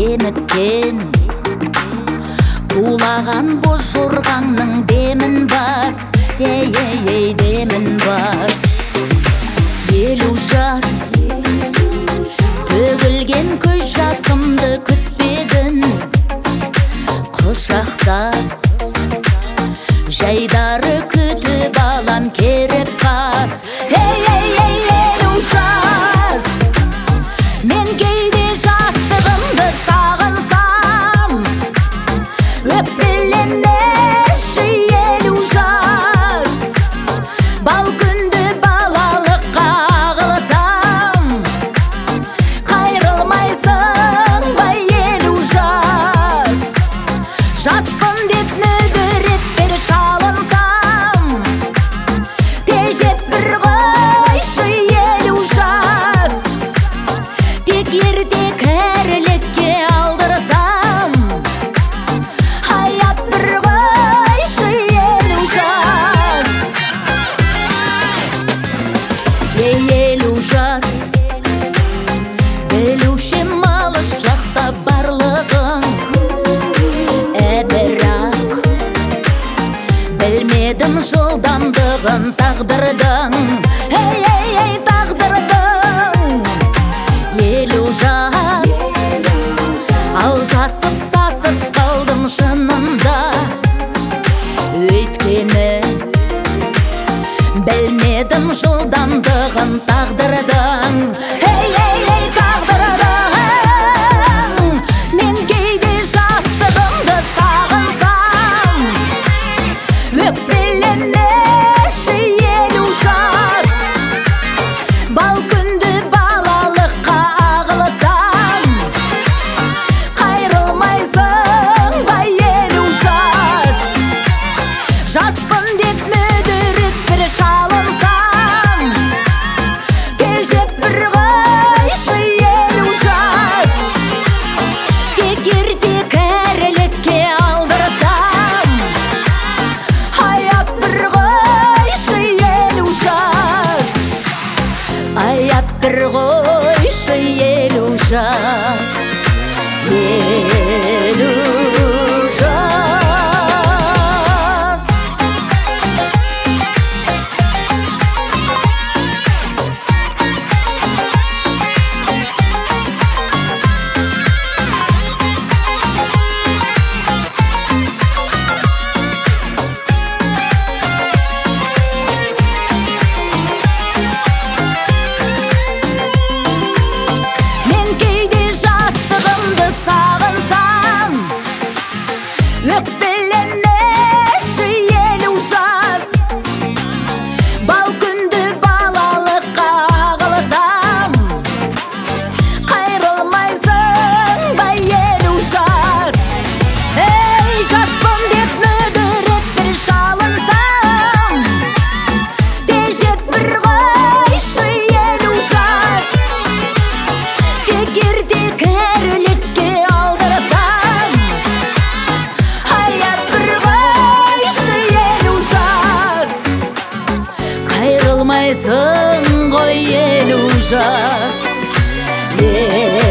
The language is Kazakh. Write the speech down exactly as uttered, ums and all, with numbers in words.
деміккен тулаған боз жорғаңның демін бас, ей-ей-ей демін бас. Елу жас төгілген көз жасымды күтпедің, құшақтап жайдары күтіп алам керіп қас. Ей-ей-ей елу жас, мен кейде жастығымды сағынсам, өкпеленеші елу жас, бал күнді балалыққа ағылсам, қайрылмайсың ба елу жас. Жаспын деп мүдіреттер шалынсам, тежеп бір қойшы елу жас. Тек ерте кәрілікке алдырсам, аяп бір қойшы елу жас. Ей елу жас, білуші малыш жақта барлығың, бірақ білмедім жылдамдығын тағдырдың. Ей-ей-ей тағдырдың. Елу жас, алжасып сасып қалдым шынында, өйткені білмедім жылдамдығын тағдырдың. Ей-ей-ей тағдырдың. Мен кейде жастығымды сағынсам, өкпеленеші елу жас, бал күнді балалыққа ағылсам, қайрылмайсың ба елу жас. Жаспын деп мүдіріп бір шалынсам, тежеп бір қойшы елу жас. Тек ерте кәрілікке алдырсам, аяп бір қойшы елу жас. Аяп бір қойшы елу жас. Елу жас. Мен кейде жастығымды сағынсам, өкпеленеші елу жас, бал күнді балалыққа ағылсам, қайрылмайсың ба елу жас. Ей жаспын деп мүдіріп бір шалынсам, тежеп бір қойшы елу жас. Тек ерте кәрілікке алдырсам, аяп бір қойшы елу жас. Қайрылмайсың ғой елу жас.